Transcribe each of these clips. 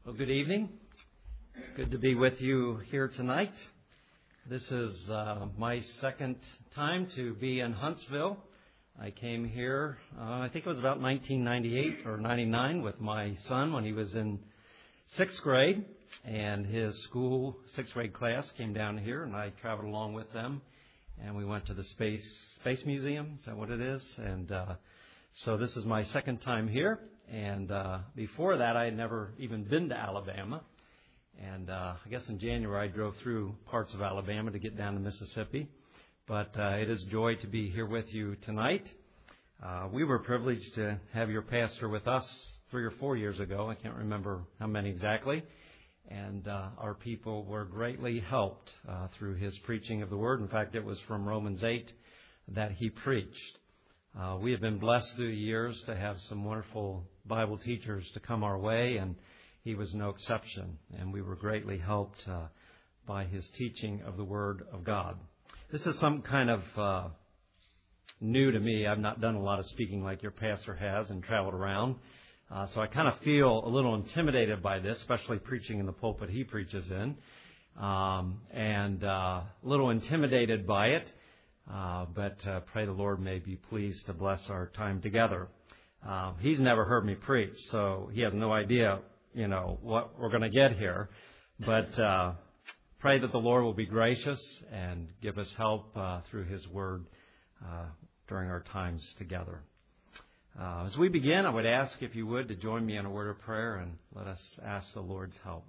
Well, good evening. It's good to be with you here tonight. This is my second time to be in Huntsville. I came here, I think it was about 1998 or 99 with my son when he was in 6th grade. And his school 6th grade class came down here, and I traveled along with them. And we went to the Space Museum. Is that what it is? And so this is my second time here. And before that, I had never even been to Alabama. And I guess in January, I drove through parts of Alabama to get down to Mississippi. But it is a joy to be here with you tonight. We were privileged to have your pastor with us 3 or 4 years ago. I can't remember how many exactly. And our people were greatly helped through his preaching of the Word. In fact, it was from Romans 8 that he preached. We have been blessed through the years to have some wonderful Bible teachers to come our way, and he was no exception. And we were greatly helped by his teaching of the Word of God. This is some kind of new to me. I've not done a lot of speaking like your pastor has and traveled around. So I kind of feel a little intimidated by this, especially preaching in the pulpit he preaches in, and a little intimidated by it. But pray the Lord may be pleased to bless our time together. He's never heard me preach, so he has no idea, what we're going to get here. But pray that the Lord will be gracious and give us help through His Word during our times together. As we begin, I would ask if you would to join me in a word of prayer and let us ask the Lord's help.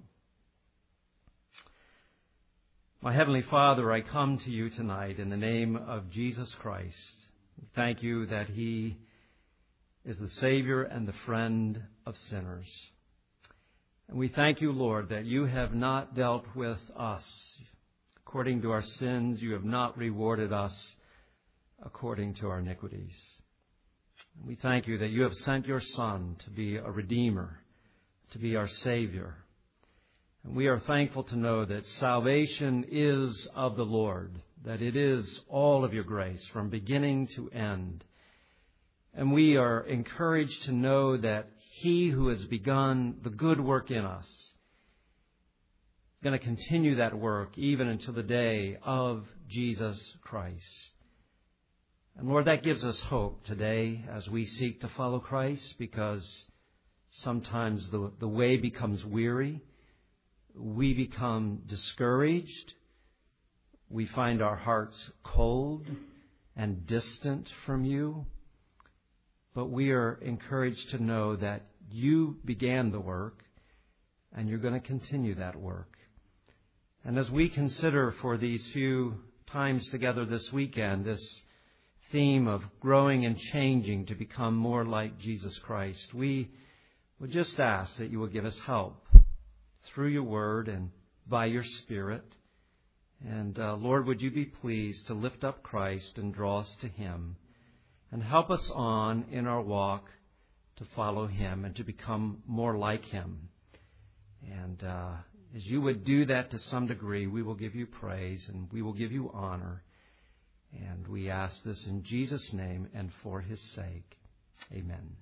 My Heavenly Father, I come to you tonight in the name of Jesus Christ. Thank you that He is the Savior and the friend of sinners. And we thank you, Lord, that you have not dealt with us according to our sins. You have not rewarded us according to our iniquities. And we thank you that you have sent your Son to be a Redeemer, to be our Savior. And we are thankful to know that salvation is of the Lord, that it is all of your grace from beginning to end. And we are encouraged to know that He who has begun the good work in us is going to continue that work even until the day of Jesus Christ. And Lord, that gives us hope today as we seek to follow Christ, because sometimes the way becomes weary. We become discouraged. We find our hearts cold and distant from you. But we are encouraged to know that you began the work and you're going to continue that work. And as we consider for these few times together this weekend, this theme of growing and changing to become more like Jesus Christ, we would just ask that you will give us help through your Word and by your Spirit. And Lord, would you be pleased to lift up Christ and draw us to Him and help us on in our walk to follow Him and to become more like Him. And as you would do that to some degree, we will give you praise and we will give you honor. And we ask this in Jesus' name and for His sake. Amen.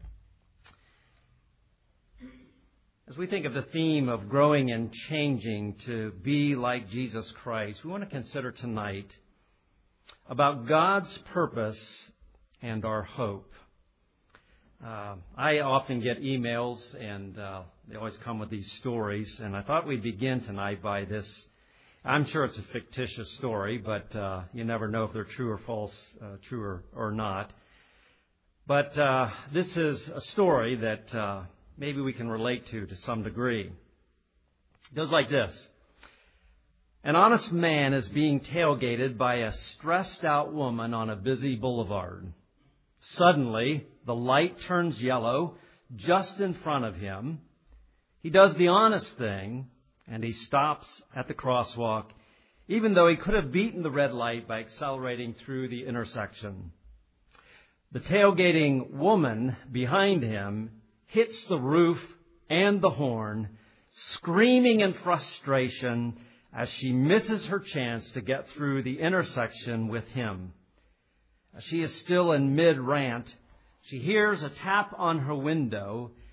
As we think of the theme of growing and changing to be like Jesus Christ, we want to consider tonight about God's purpose and our hope. I often get emails, and they always come with these stories, and I thought we'd begin tonight by this. I'm sure it's a fictitious story, but you never know if they're true or false, true or not. But this is a story that maybe we can relate to some degree. It goes like this. An honest man is being tailgated by a stressed out woman on a busy boulevard. Suddenly, the light turns yellow just in front of him. He does the honest thing, and he stops at the crosswalk, even though he could have beaten the red light by accelerating through the intersection. The tailgating woman behind him hits the roof and the horn, screaming in frustration as she misses her chance to get through the intersection with him. As she is still in mid-rant, she hears a tap on her window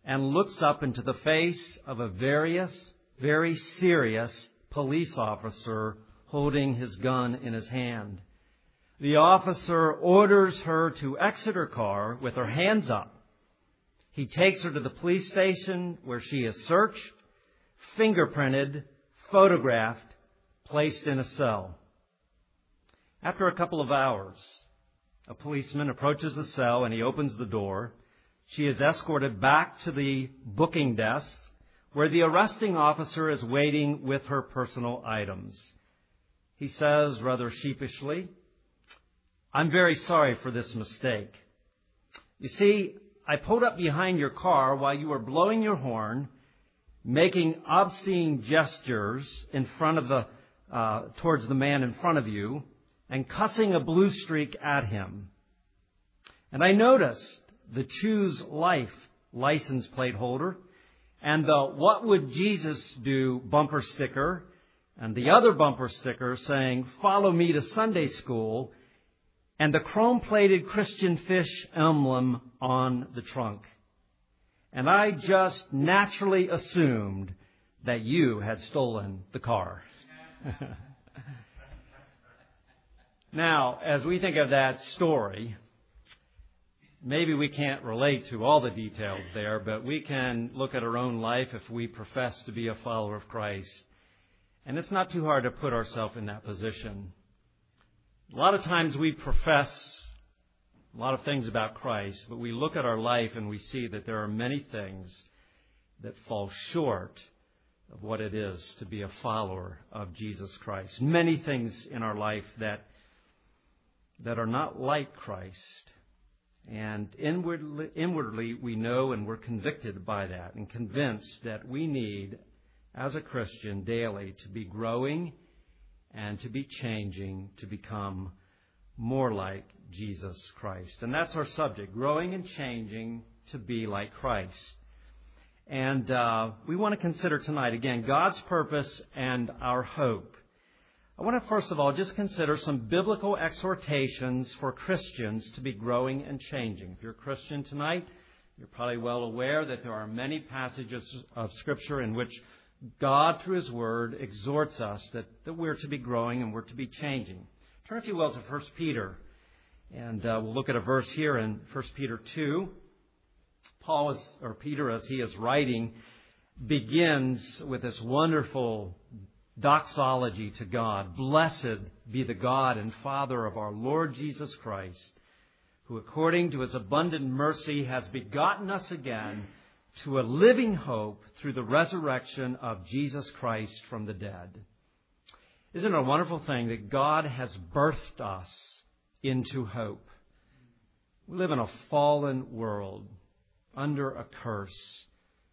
and looks up into the face of a very serious police officer holding his gun in his hand. The officer orders her to exit her car with her hands up. He takes her to the police station where she is searched, fingerprinted, photographed, placed in a cell. After a couple of hours, a policeman approaches the cell and he opens the door. She is escorted back to the booking desk where the arresting officer is waiting with her personal items. He says rather sheepishly, "I'm very sorry for this mistake. You see, I pulled up behind your car while you were blowing your horn, making obscene gestures in front of towards the man in front of you, and cussing a blue streak at him. And I noticed the Choose Life license plate holder and the What Would Jesus Do bumper sticker and the other bumper sticker saying, 'Follow me to Sunday school,' and the chrome-plated Christian fish emblem on the trunk. And I just naturally assumed that you had stolen the car." Now, as we think of that story, maybe we can't relate to all the details there, but we can look at our own life if we profess to be a follower of Christ. And it's not too hard to put ourselves in that position. A lot of times we profess a lot of things about Christ, but we look at our life and we see that there are many things that fall short of what it is to be a follower of Jesus Christ. Many things in our life that are not like Christ. And inwardly we know and we're convicted by that and convinced that we need, as a Christian, daily to be growing and to be changing to become more like Jesus Christ. And that's our subject, growing and changing to be like Christ. And we want to consider tonight, again, God's purpose and our hope. I want to, first of all, just consider some biblical exhortations for Christians to be growing and changing. If you're a Christian tonight, you're probably well aware that there are many passages of Scripture in which God, through His Word, exhorts us that we're to be growing and we're to be changing. Turn, if you will, to 1 Peter. And we'll look at a verse here in 1 Peter 2. Peter, as he is writing, begins with this wonderful doxology to God. "Blessed be the God and Father of our Lord Jesus Christ, who according to His abundant mercy has begotten us again to a living hope through the resurrection of Jesus Christ from the dead." Isn't it a wonderful thing that God has birthed us into hope? We live in a fallen world under a curse.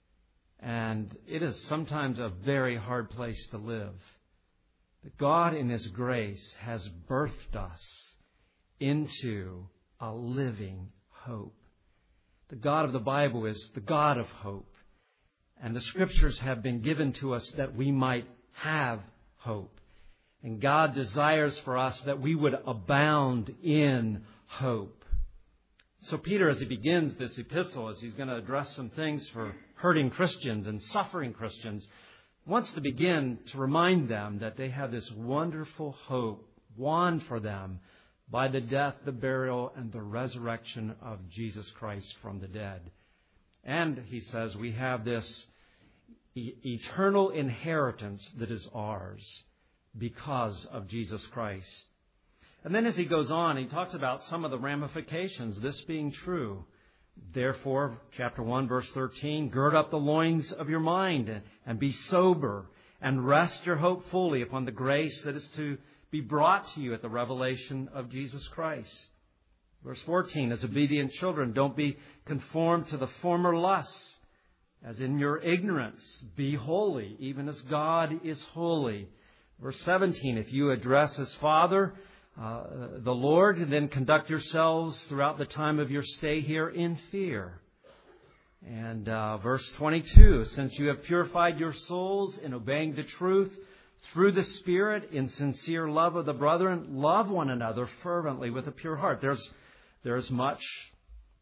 And it is sometimes a very hard place to live. But God in His grace has birthed us into a living hope. The God of the Bible is the God of hope. And the Scriptures have been given to us that we might have hope. And God desires for us that we would abound in hope. So Peter, as he begins this epistle, as he's going to address some things for hurting Christians and suffering Christians, wants to begin to remind them that they have this wonderful hope won for them by the death, the burial, and the resurrection of Jesus Christ from the dead. And he says we have this eternal inheritance that is ours because of Jesus Christ. And then as he goes on, he talks about some of the ramifications, this being true. Therefore, chapter 1, verse 13, "Gird up the loins of your mind and be sober and rest your hope fully upon the grace that is to be brought to you at the revelation of Jesus Christ." Verse 14, "As obedient children, don't be conformed to the former lusts, as in your ignorance. Be holy, even as God is holy." Verse 17, "If you address as Father, the Lord, then conduct yourselves throughout the time of your stay here in fear." And verse 22, "Since you have purified your souls in obeying the truth through the Spirit in sincere love of the brethren, love one another fervently with a pure heart." There's much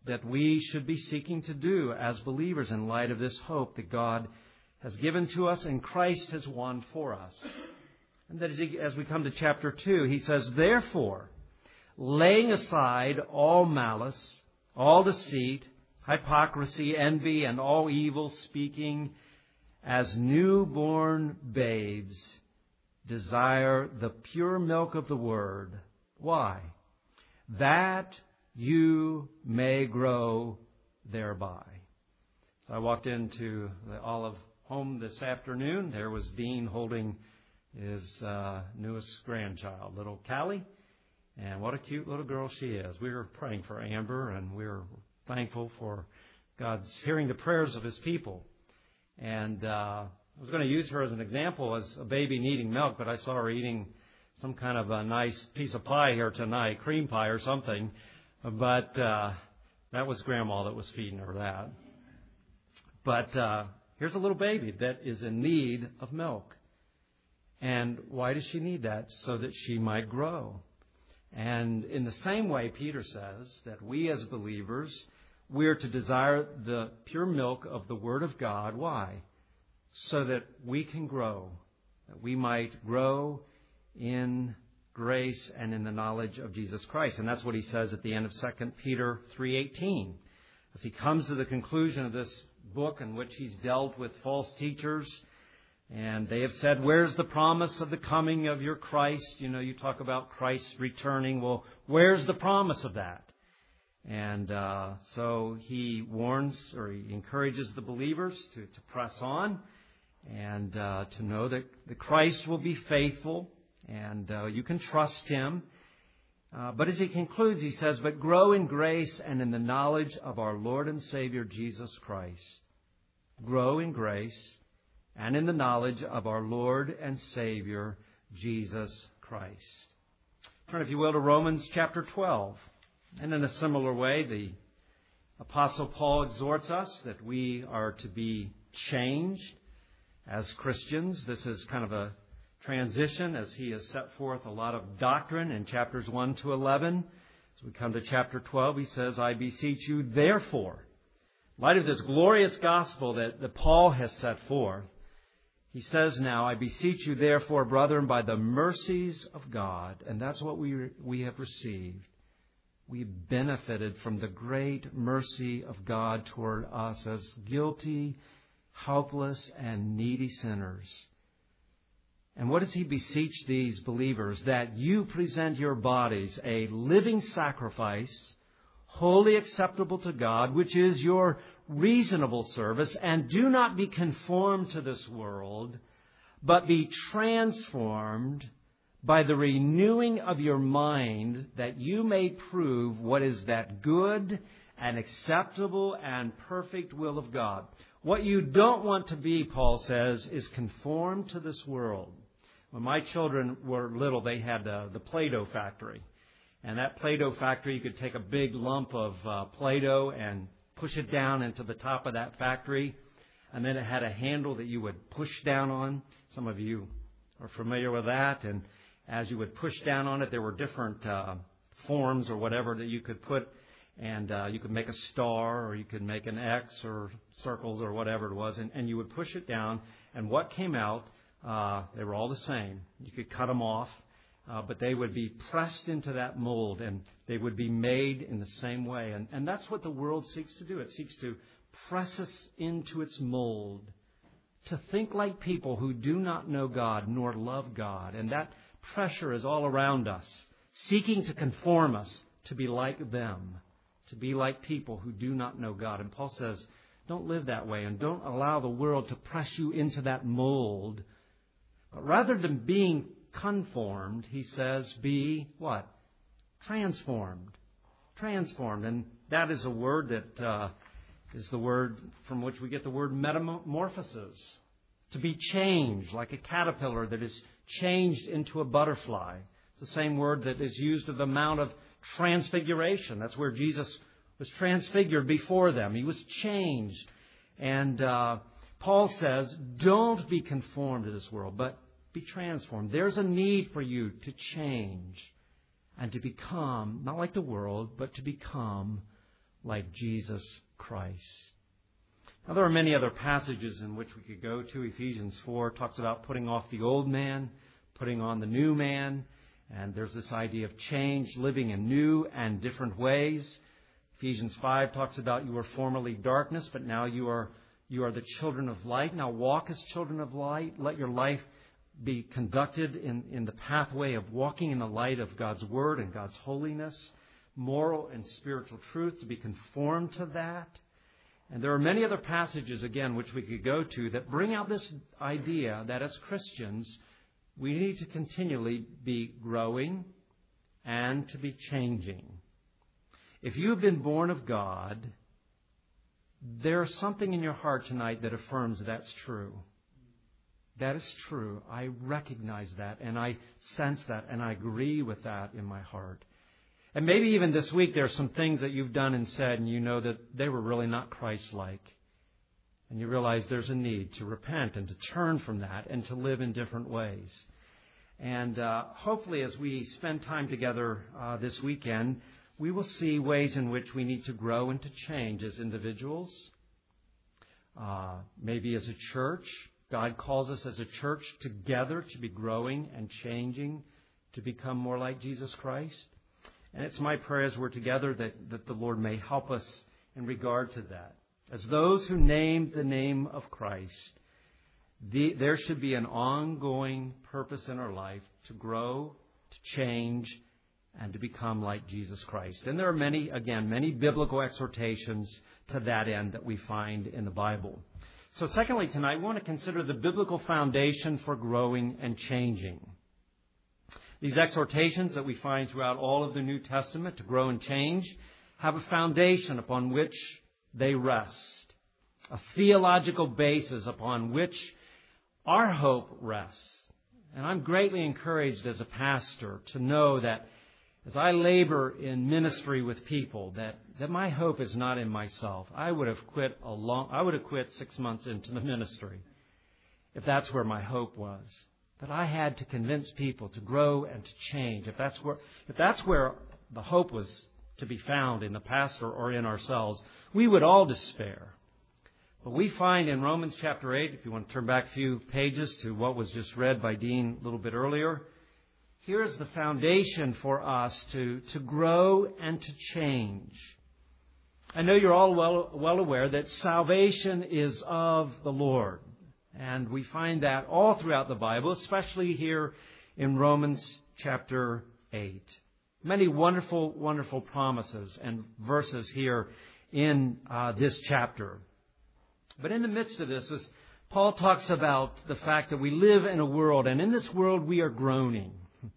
that we should be seeking to do as believers in light of this hope that God has given to us and Christ has won for us. And that as we come to chapter 2, he says, therefore, laying aside all malice, all deceit, hypocrisy, envy, and all evil speaking, as newborn babes, desire the pure milk of the Word. Why? That you may grow thereby. So I walked into the Olive home this afternoon. There was Dean holding his newest grandchild, little Callie. And what a cute little girl she is. We were praying for Amber, and we were thankful for God's hearing the prayers of His people. And I was going to use her as an example as a baby needing milk, but I saw her eating some kind of a nice piece of pie here tonight, cream pie or something. But that was Grandma that was feeding her that. But here's a little baby that is in need of milk. And why does she need that? So that she might grow. And in the same way, Peter says that we as believers, we are to desire the pure milk of the Word of God. Why? So that we can grow, that we might grow in grace and in the knowledge of Jesus Christ. And that's what he says at the end of 2 Peter 3:18. As he comes to the conclusion of this book in which he's dealt with false teachers, and they have said, where's the promise of the coming of your Christ? You know, you talk about Christ returning. Well, where's the promise of that? And so he warns, or he encourages the believers to press on and to know that the Christ will be faithful and you can trust Him. But as he concludes, he says, but grow in grace and in the knowledge of our Lord and Savior Jesus Christ. Grow in grace and in the knowledge of our Lord and Savior, Jesus Christ. Turn, if you will, to Romans chapter 12. And in a similar way, the Apostle Paul exhorts us that we are to be changed as Christians. This is kind of a transition as he has set forth a lot of doctrine in chapters 1 to 11. As we come to chapter 12, he says, I beseech you, therefore, in light of this glorious gospel that Paul has set forth, he says now, I beseech you, therefore, brethren, by the mercies of God, and that's what we have received. We benefited from the great mercy of God toward us as guilty, helpless, and needy sinners. And what does he beseech these believers? That you present your bodies a living sacrifice, wholly acceptable to God, which is your reasonable service, and do not be conformed to this world, but be transformed by the renewing of your mind, that you may prove what is that good and acceptable and perfect will of God. What you don't want to be, Paul says, is conformed to this world. When my children were little, they had the Play-Doh factory. And that Play-Doh factory, you could take a big lump of Play-Doh and push it down into the top of that factory. And then it had a handle that you would push down on. Some of you are familiar with that. And as you would push down on it, there were different forms or whatever that you could put. And you could make a star, or you could make an X or circles or whatever it was. And you would push it down. And what came out, they were all the same. You could cut them off. But they would be pressed into that mold, and they would be made in the same way. And that's what the world seeks to do. It seeks to press us into its mold, to think like people who do not know God nor love God. And that pressure is all around us, seeking to conform us to be like them, to be like people who do not know God. And Paul says, don't live that way, and don't allow the world to press you into that mold. But rather than being conformed, he says, be what? Transformed. Transformed. And that is a word that is the word from which we get the word metamorphosis. To be changed, like a caterpillar that is changed into a butterfly. It's the same word that is used of the Mount of Transfiguration. That's where Jesus was transfigured before them. He was changed. And Paul says, don't be conformed to this world, but be transformed. There's a need for you to change and to become, not like the world, but to become like Jesus Christ. Now, there are many other passages in which we could go to. Ephesians 4 talks about putting off the old man, putting on the new man. And there's this idea of change, living in new and different ways. Ephesians 5 talks about you were formerly darkness, but now you are the children of light. Now walk as children of light. Let your life be conducted in the pathway of walking in the light of God's Word and God's holiness, moral and spiritual truth, to be conformed to that. And there are many other passages, again, which we could go to that bring out this idea that as Christians, we need to continually be growing and to be changing. If you have been born of God, there's something in your heart tonight that affirms that's true. That is true. I recognize that, and I sense that, and I agree with that in my heart. And maybe even this week there are some things that you've done and said, and you know that they were really not Christ-like. And you realize there's a need to repent and to turn from that and to live in different ways. And hopefully as we spend time together this weekend, we will see ways in which we need to grow and to change as individuals. Maybe as a church. God calls us as a church together to be growing and changing to become more like Jesus Christ. And it's my prayer as we're together that the Lord may help us in regard to that. As those who name the name of Christ, there should be an ongoing purpose in our life to grow, to change, and to become like Jesus Christ. And there are many biblical exhortations to that end that we find in the Bible. So secondly, tonight, we want to consider the biblical foundation for growing and changing. These exhortations that we find throughout all of the New Testament to grow and change have a foundation upon which they rest, a theological basis upon which our hope rests. And I'm greatly encouraged as a pastor to know that as I labor in ministry with people, that my hope is not in myself. I would have quit 6 months into the ministry if that's where my hope was. That I had to convince people to grow and to change. If that's where the hope was to be found in the pastor or in ourselves, we would all despair. But we find in Romans chapter 8, if you want to turn back a few pages to what was just read by Dean a little bit earlier, here's the foundation for us to grow and to change. I know you're all well aware that salvation is of the Lord. And we find that all throughout the Bible, especially here in Romans chapter 8. Many wonderful, wonderful promises and verses here in this chapter. But in the midst of this, as Paul talks about the fact that we live in a world, and in this world we are groaning.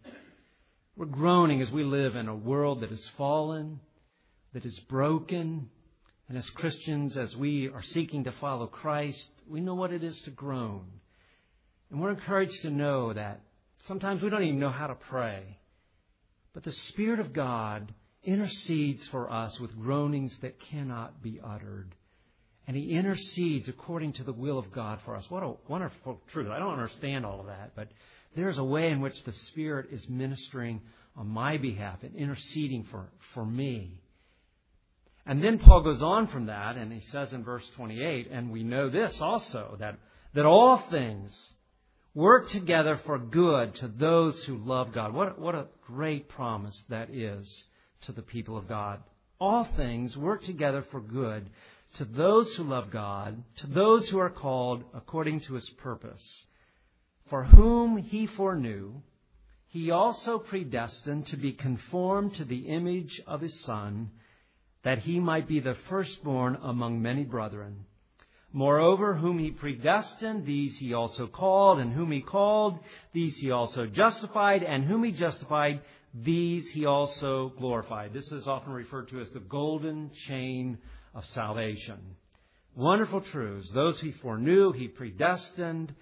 We're groaning as we live in a world that is fallen, that is broken. And as Christians, as we are seeking to follow Christ, we know what it is to groan. And we're encouraged to know that sometimes we don't even know how to pray. But the Spirit of God intercedes for us with groanings that cannot be uttered. And He intercedes according to the will of God for us. What a wonderful truth. I don't understand all of that, but there's a way in which the Spirit is ministering on my behalf and interceding for me. And then Paul goes on from that, and he says in verse 28, and we know this also, that all things work together for good to those who love God. What a great promise that is to the people of God. All things work together for good to those who love God, to those who are called according to His purpose. For whom He foreknew, He also predestined to be conformed to the image of His Son, that He might be the firstborn among many brethren. Moreover, whom He predestined, these He also called, and whom He called, these He also justified, and whom He justified, these He also glorified. This is often referred to as the golden chain of salvation. Wonderful truths. Those He foreknew, He predestined,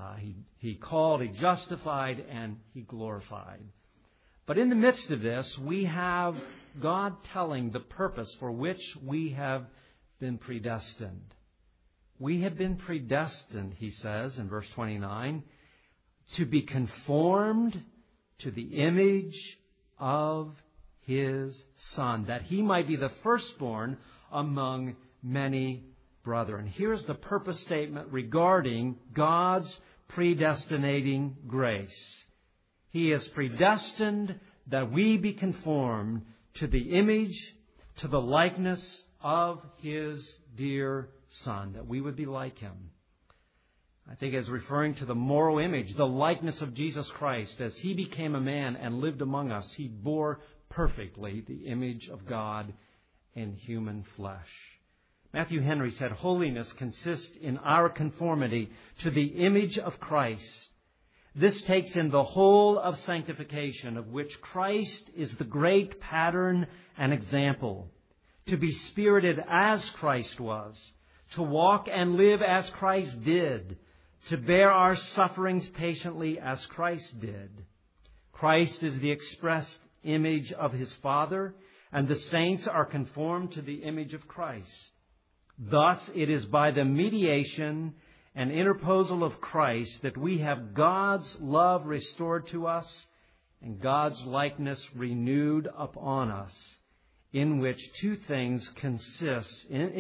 He called, He justified, and He glorified. But in the midst of this, we have God telling the purpose for which we have been predestined. We have been predestined, He says in verse 29, to be conformed to the image of His Son, that He might be the firstborn among many brethren. Here's the purpose statement regarding God's predestinating grace. He is predestined that we be conformed to the image, to the likeness of His dear Son, that we would be like Him. I think it's referring to the moral image, the likeness of Jesus Christ. As He became a man and lived among us, He bore perfectly the image of God in human flesh. Matthew Henry said, holiness consists in our conformity to the image of Christ. This takes in the whole of sanctification, of which Christ is the great pattern and example. To be spirited as Christ was, to walk and live as Christ did, to bear our sufferings patiently as Christ did. Christ is the expressed image of His Father, and the saints are conformed to the image of Christ. Thus, it is by the mediation and interposal of Christ that we have God's love restored to us and God's likeness renewed upon us, in which two things consist,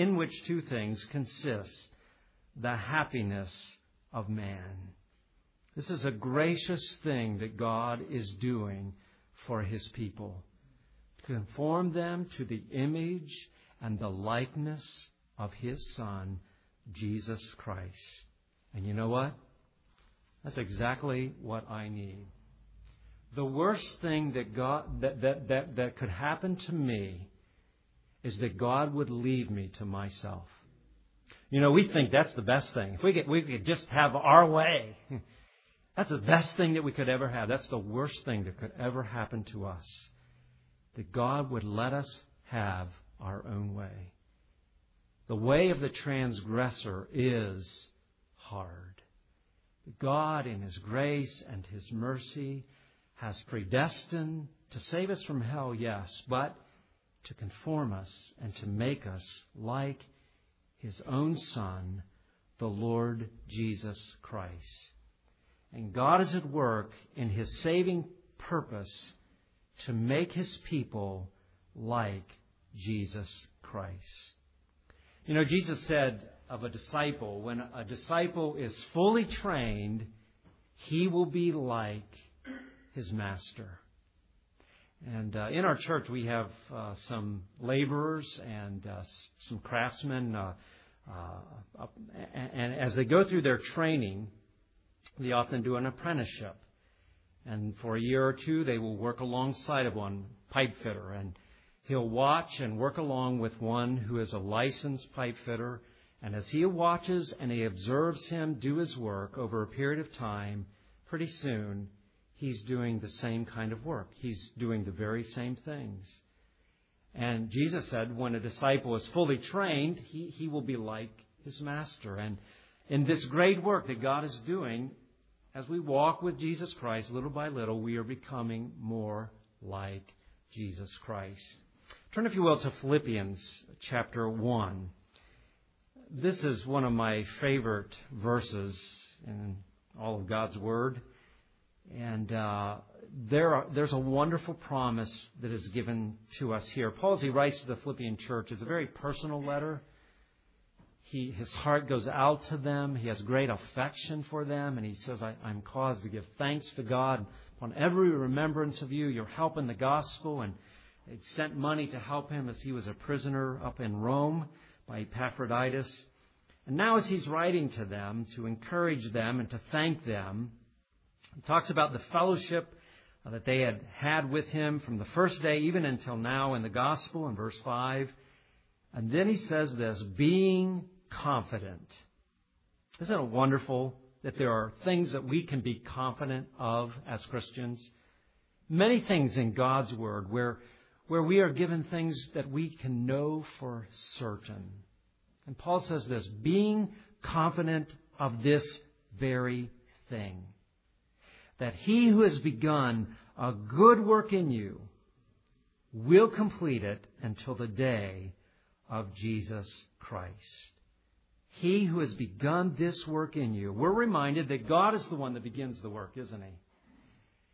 the happiness of man. This is a gracious thing that God is doing for His people, to conform them to the image and the likeness of His Son, Jesus Christ. And you know what? That's exactly what I need. The worst thing that could happen to me is that God would leave me to myself. You know, we think that's the best thing. If we could just have our way. That's the best thing that we could ever have. That's the worst thing that could ever happen to us. That God would let us have our own way. The way of the transgressor is hard. God, in His grace and His mercy, has predestined to save us from hell, yes, but to conform us and to make us like His own Son, the Lord Jesus Christ. And God is at work in His saving purpose to make His people like Jesus Christ. You know, Jesus said of a disciple, when a disciple is fully trained, he will be like his master. And in our church, we have some laborers and some craftsmen. And as they go through their training, they often do an apprenticeship. And for a year or two, they will work alongside of one pipe fitter. And he'll watch and work along with one who is a licensed pipe fitter. And as he watches and he observes him do his work over a period of time, pretty soon he's doing the same kind of work. He's doing the very same things. And Jesus said when a disciple is fully trained, he will be like his master. And in this great work that God is doing, as we walk with Jesus Christ little by little, we are becoming more like Jesus Christ. Turn, if you will, to Philippians chapter 1. This is one of my favorite verses in all of God's Word. And there's a wonderful promise that is given to us here. Paul, as he writes to the Philippian church, it's a very personal letter. His heart goes out to them. He has great affection for them. And he says, I'm caused to give thanks to God upon every remembrance of you. You're helping the gospel. And they sent money to help him as he was a prisoner up in Rome by Epaphroditus. And now as he's writing to them to encourage them and to thank them, he talks about the fellowship that they had with him from the first day even until now in the gospel in verse 5. And then he says this, being confident. Isn't it wonderful that there are things that we can be confident of as Christians? Many things in God's Word where we are given things that we can know for certain. And Paul says this, being confident of this very thing, that he who has begun a good work in you will complete it until the day of Jesus Christ. He who has begun this work in you. We're reminded that God is the one that begins the work, isn't he?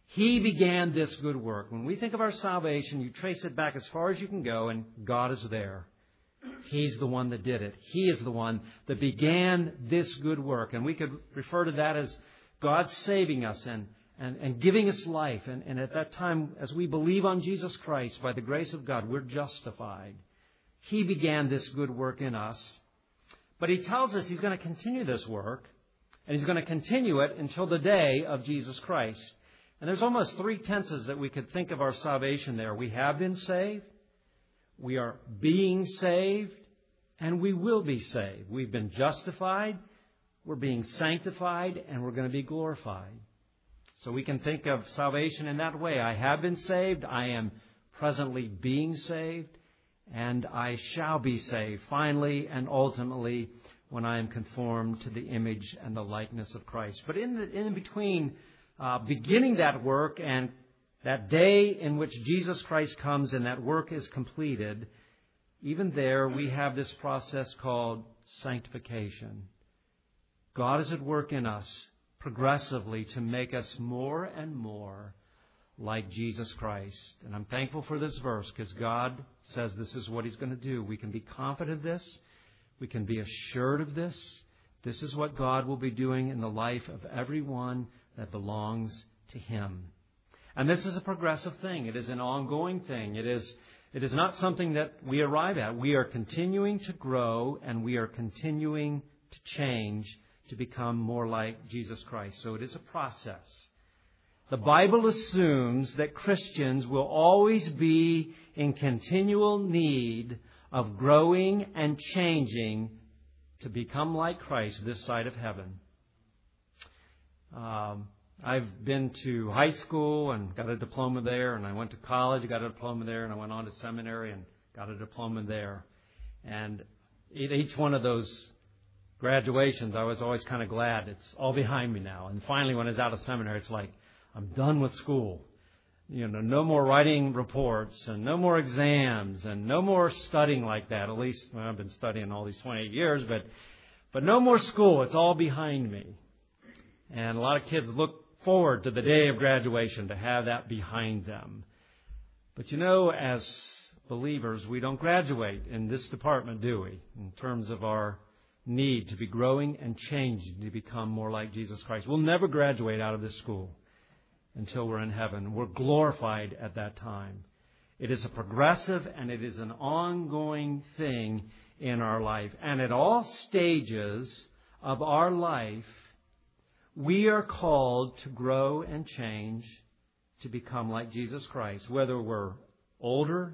He began this good work. When we think of our salvation, you trace it back as far as you can go, and God is there. He's the one that did it. He is the one that began this good work. And we could refer to that as God saving us and giving us life. And at that time, as we believe on Jesus Christ, by the grace of God, we're justified. He began this good work in us. But He tells us He's going to continue this work, and He's going to continue it until the day of Jesus Christ. And there's almost three tenses that we could think of our salvation there. We have been saved, we are being saved, and we will be saved. We've been justified, we're being sanctified, and we're going to be glorified. So we can think of salvation in that way. I have been saved, I am presently being saved, and I shall be saved finally and ultimately when I am conformed to the image and the likeness of Christ. But in between beginning that work and that day in which Jesus Christ comes and that work is completed, even there we have this process called sanctification. God is at work in us progressively to make us more and more like Jesus Christ. And I'm thankful for this verse because God says this is what He's going to do. We can be confident of this. We can be assured of this. This is what God will be doing in the life of everyone that belongs to Him. And this is a progressive thing. It is an ongoing thing. It is not something that we arrive at. We are continuing to grow and we are continuing to change to become more like Jesus Christ. So it is a process. The Bible assumes that Christians will always be in continual need of growing and changing to become like Christ this side of heaven. I've been to high school and got a diploma there, and I went to college, got a diploma there, and I went on to seminary and got a diploma there. And each one of those graduations, I was always kind of glad it's all behind me now. And finally, when I was out of seminary, it's like, I'm done with school. No more writing reports and no more exams and no more studying like that. At least, I've been studying all these 28 years, but no more school. It's all behind me. And a lot of kids look forward to the day of graduation to have that behind them. But as believers, we don't graduate in this department, do we? In terms of our need to be growing and changing to become more like Jesus Christ. We'll never graduate out of this school until we're in heaven. We're glorified at that time. It is a progressive and it is an ongoing thing in our life. And at all stages of our life, we are called to grow and change to become like Jesus Christ, whether we're older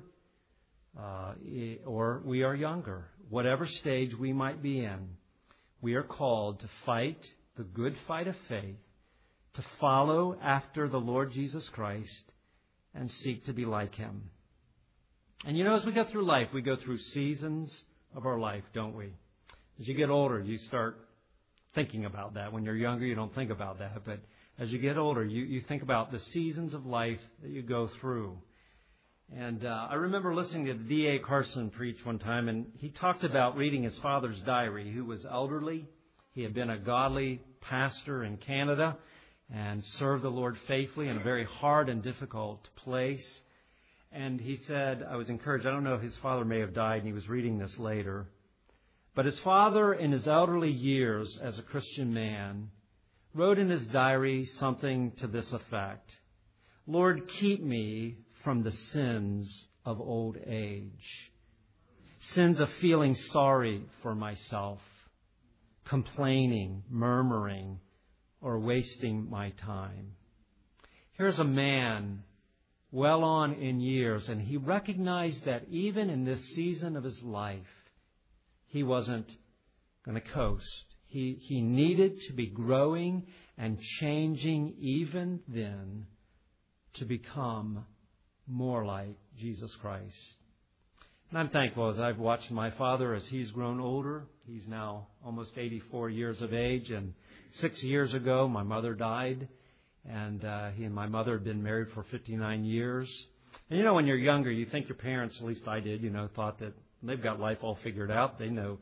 or we are younger. Whatever stage we might be in, we are called to fight the good fight of faith, to follow after the Lord Jesus Christ and seek to be like Him. And as we go through life, we go through seasons of our life, don't we? As you get older, you start thinking about that. When you're younger, you don't think about that. But as you get older, you think about the seasons of life that you go through. And I remember listening to D.A. Carson preach one time, and he talked about reading his father's diary, who was elderly. He had been a godly pastor in Canada and served the Lord faithfully in a very hard and difficult place. And he said, I was encouraged. I don't know if his father may have died, and he was reading this later. But his father, in his elderly years as a Christian man, wrote in his diary something to this effect: Lord, keep me from the sins of old age, sins of feeling sorry for myself, complaining, murmuring, or wasting my time. Here's a man well on in years, and he recognized that even in this season of his life, he wasn't going to coast. He needed to be growing and changing even then to become more like Jesus Christ. And I'm thankful as I've watched my father as he's grown older. He's now almost 84 years of age, and 6 years ago my mother died, and he and my mother had been married for 59 years. And when you're younger, you think your parents, at least I did, thought that they've got life all figured out. They know,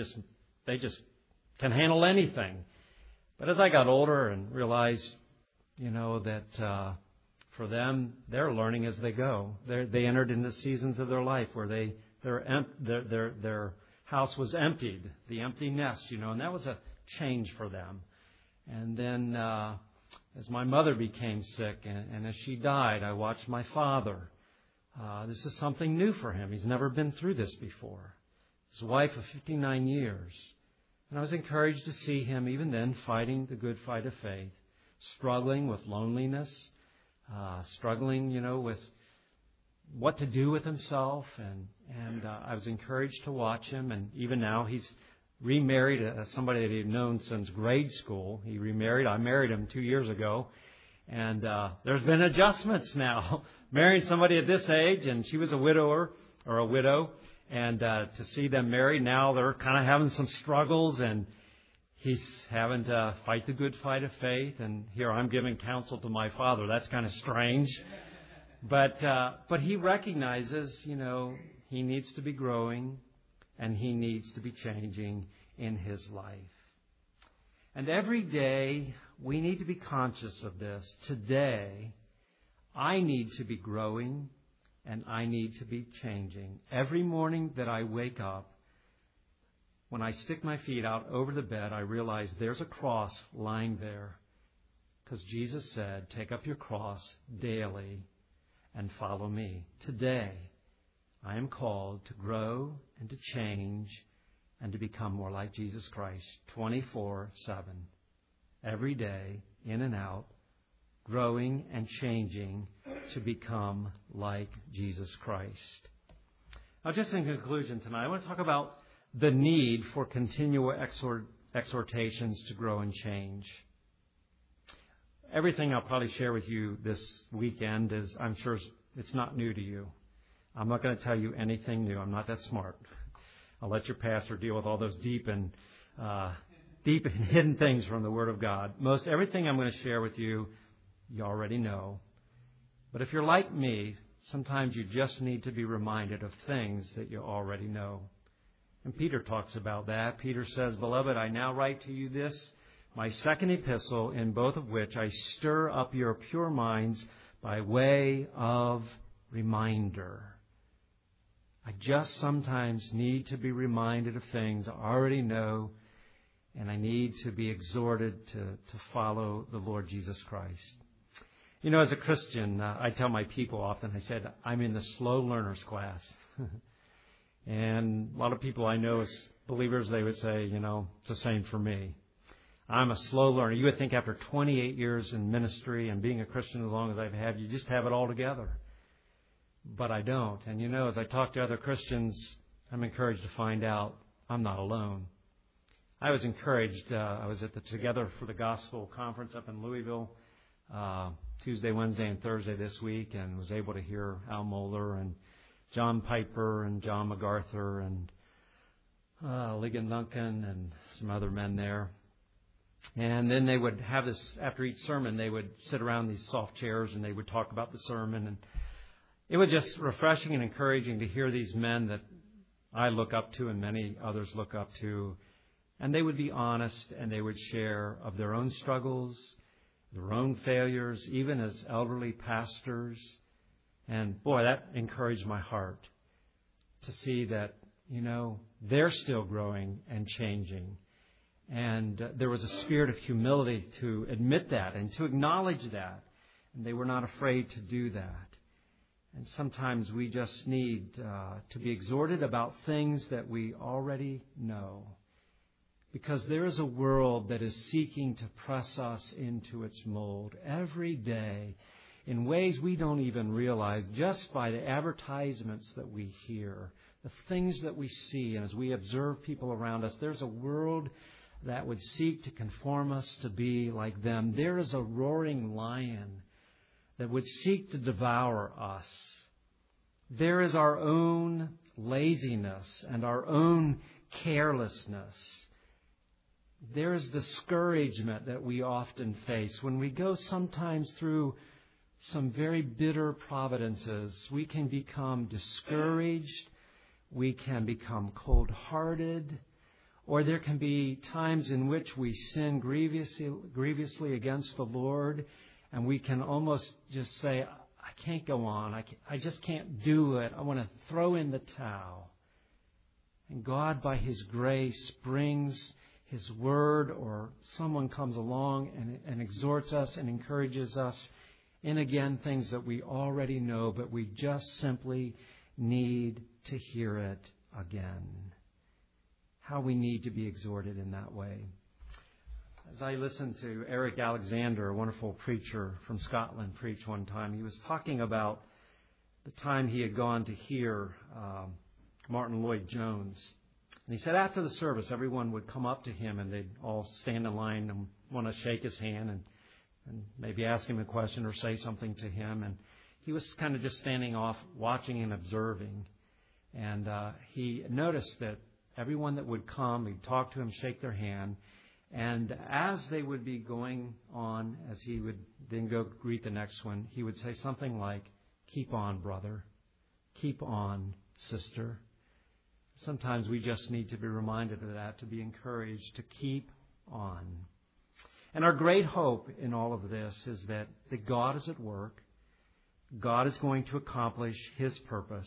they just can handle anything. But as I got older and realized that for them, they're learning as they go. They entered into seasons of their life where their house was emptied, the empty nest, and that was a change for them. And then as my mother became sick and as she died, I watched my father. This is something new for him. He's never been through this before. His wife of 59 years. And I was encouraged to see him even then fighting the good fight of faith, struggling with loneliness, struggling, with what to do with himself. And I was encouraged to watch him. And even now he's remarried somebody that he'd known since grade school. He remarried. I married him 2 years ago. And there's been adjustments now. Marrying somebody at this age, and she was a widower or a widow. And to see them married, now they're kind of having some struggles, and he's having to fight the good fight of faith. And here I'm giving counsel to my father. That's kind of strange. But he recognizes, he needs to be growing and he needs to be changing in his life. And every day we need to be conscious of this. Today, I need to be growing and I need to be changing. Every morning that I wake up, when I stick my feet out over the bed, I realize there's a cross lying there. Because Jesus said, take up your cross daily and follow me. Today, I am called to grow and to change and to become more like Jesus Christ 24/7. Every day, in and out, growing and changing to become like Jesus Christ. Now, just in conclusion tonight, I want to talk about the need for continual exhortations to grow and change. Everything I'll probably share with you this weekend is, I'm sure it's not new to you. I'm not going to tell you anything new. I'm not that smart. I'll let your pastor deal with all those deep and hidden things from the Word of God. Most everything I'm going to share with you, you already know. But if you're like me, sometimes you just need to be reminded of things that you already know. And Peter talks about that. Peter says, Beloved, I now write to you this, my second epistle, in both of which I stir up your pure minds by way of reminder. I just sometimes need to be reminded of things I already know, and I need to be exhorted to follow the Lord Jesus Christ. As a Christian, I tell my people often, I said, I'm in the slow learners class. And a lot of people I know as believers, they would say, it's the same for me. I'm a slow learner. You would think after 28 years in ministry and being a Christian as long as I've had, you just have it all together. But I don't. And as I talk to other Christians, I'm encouraged to find out I'm not alone. I was encouraged. I was at the Together for the Gospel conference up in Louisville Tuesday, Wednesday, and Thursday this week, and was able to hear Al Mohler and John Piper and John MacArthur and Ligon Duncan and some other men there. And then they would have this, after each sermon, they would sit around these soft chairs and they would talk about the sermon. And it was just refreshing and encouraging to hear these men that I look up to and many others look up to. And they would be honest and they would share of their own struggles, their own failures, even as elderly pastors. And boy, that encouraged my heart to see that, they're still growing and changing. And there was a spirit of humility to admit that and to acknowledge that. And they were not afraid to do that. And sometimes we just need to be exhorted about things that we already know. Because there is a world that is seeking to press us into its mold every day in ways we don't even realize, just by the advertisements that we hear, the things that we see, and as we observe people around us. There's a world that would seek to conform us to be like them. There is a roaring lion that would seek to devour us. There is our own laziness and our own carelessness. There is discouragement that we often face when we go sometimes through some very bitter providences. We can become discouraged. We can become cold-hearted. Or there can be times in which we sin grievously against the Lord, And we can almost just say, I can't go on. I just can't do it. I want to throw in the towel. And God, by His grace, brings His Word, or someone comes along and exhorts us and encourages us in, again, things that we already know, but we just simply need to hear it again. How we need to be exhorted in that way. As I listened to Eric Alexander, a wonderful preacher from Scotland, preach one time, he was talking about the time he had gone to hear Martin Lloyd-Jones. And he said after the service, everyone would come up to him and they'd all stand in line and want to shake his hand and maybe ask him a question or say something to him. And he was kind of just standing off, watching and observing. And he noticed that everyone that would come, he'd talk to him, shake their hand. And as they would be going on, as he would then go greet the next one, he would say something like, "Keep on, brother. Keep on, sister." Sometimes we just need to be reminded of that, to be encouraged, to keep on. And our great hope in all of this is that God is at work. God is going to accomplish His purpose.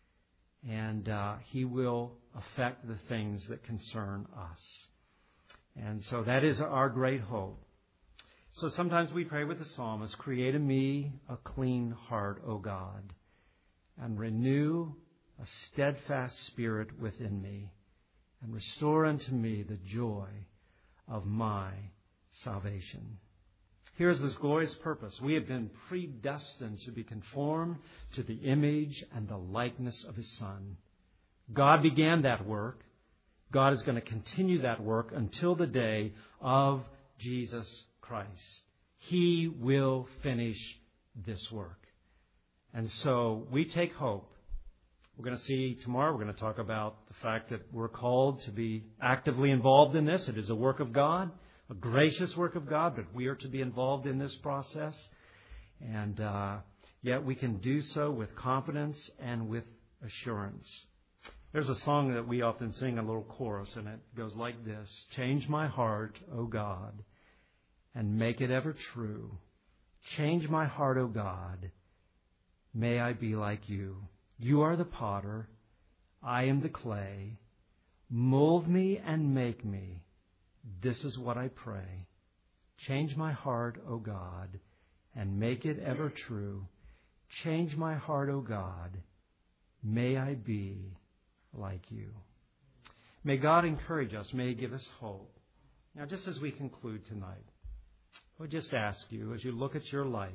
And He will affect the things that concern us. And so that is our great hope. So sometimes we pray with the psalmist, "Create in me a clean heart, O God, and renew a steadfast spirit within me, and restore unto me the joy of my salvation." Here's this glorious purpose. We have been predestined to be conformed to the image and the likeness of His Son. God began that work. God is going to continue that work until the day of Jesus Christ. He will finish this work. And so we take hope. We're going to see tomorrow, we're going to talk about the fact that we're called to be actively involved in this. It is a work of God, a gracious work of God, but we are to be involved in this process. And yet we can do so with confidence and with assurance. There's a song that we often sing, a little chorus, and it goes like this: "Change my heart, O God, and make it ever true. Change my heart, O God, may I be like you. You are the potter, I am the clay. Mold me and make me. This is what I pray. Change my heart, O God, and make it ever true. Change my heart, O God, may I be like you." May God encourage us. May He give us hope. Now, just as we conclude tonight, I would just ask you, as you look at your life,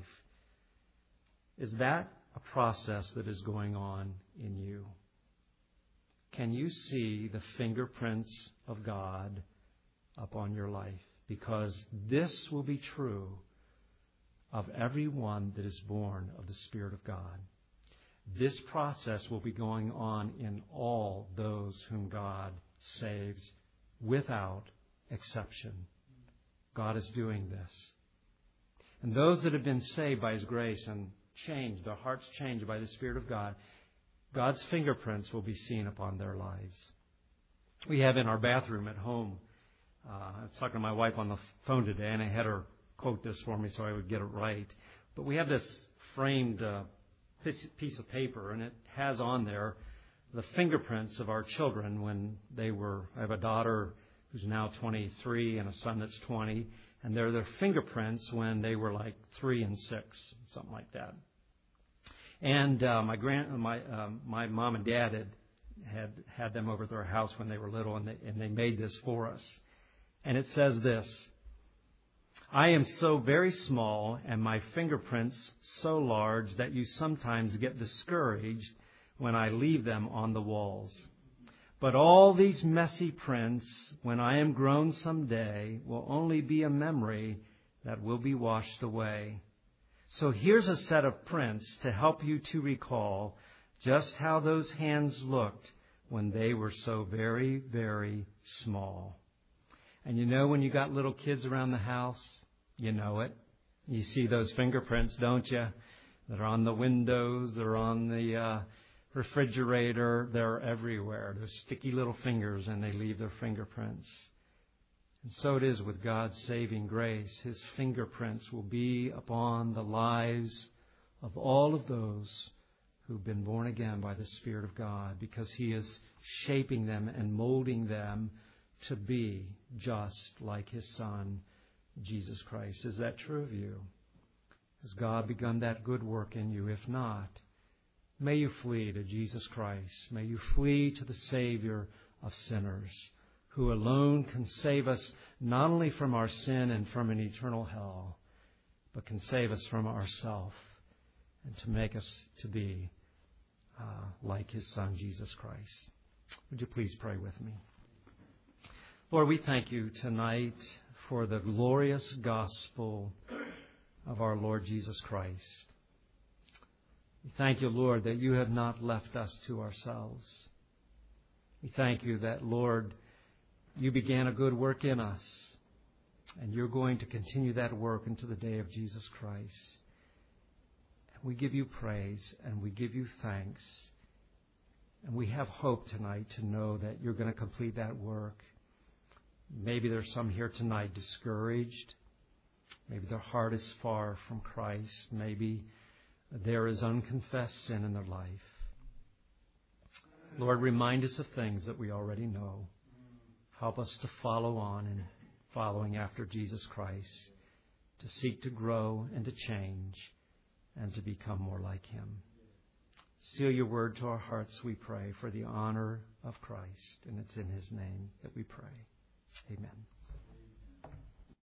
is that a process that is going on in you? Can you see the fingerprints of God upon your life? Because this will be true of everyone that is born of the Spirit of God. This process will be going on in all those whom God saves without exception. God is doing this. And those that have been saved by His grace and changed, their hearts changed by the Spirit of God, God's fingerprints will be seen upon their lives. We have in our bathroom at home, I was talking to my wife on the phone today, and I had her quote this for me so I would get it right. But we have this framed piece of paper, and it has on there the fingerprints of our children when they were, I have a daughter who's now 23 and a son that's 20, and they're their fingerprints when they were like 3 and 6, something like that. And my mom and dad had them over at their house when they were little, and they made this for us. And it says this: "I am so very small and my fingerprints so large that you sometimes get discouraged when I leave them on the walls. But all these messy prints, when I am grown someday, will only be a memory that will be washed away. So here's a set of prints to help you to recall just how those hands looked when they were so very, very small." And you know, when you got little kids around the house, you know it. You see those fingerprints, don't you? They're on the windows, they're on the refrigerator, they're everywhere. They're sticky little fingers, and they leave their fingerprints. And so it is with God's saving grace. His fingerprints will be upon the lives of all of those who've been born again by the Spirit of God, because He is shaping them and molding them to be just like His Son, Jesus Christ. Is that true of you? Has God begun that good work in you? If not, may you flee to Jesus Christ. May you flee to the Savior of sinners, who alone can save us not only from our sin and from an eternal hell, but can save us from ourself and to make us to be like His Son, Jesus Christ. Would you please pray with me? Lord, we thank You tonight for the glorious gospel of our Lord Jesus Christ. We thank You, Lord, that You have not left us to ourselves. We thank You that, Lord, You began a good work in us, and You're going to continue that work until the day of Jesus Christ. And we give You praise, and we give You thanks. And we have hope tonight to know that You're going to complete that work. Maybe there's some here tonight discouraged. Maybe their heart is far from Christ. Maybe there is unconfessed sin in their life. Lord, remind us of things that we already know. Help us to follow on in following after Jesus Christ, to seek to grow and to change and to become more like Him. Seal Your word to our hearts, we pray, for the honor of Christ. And it's in His name that we pray. Amen.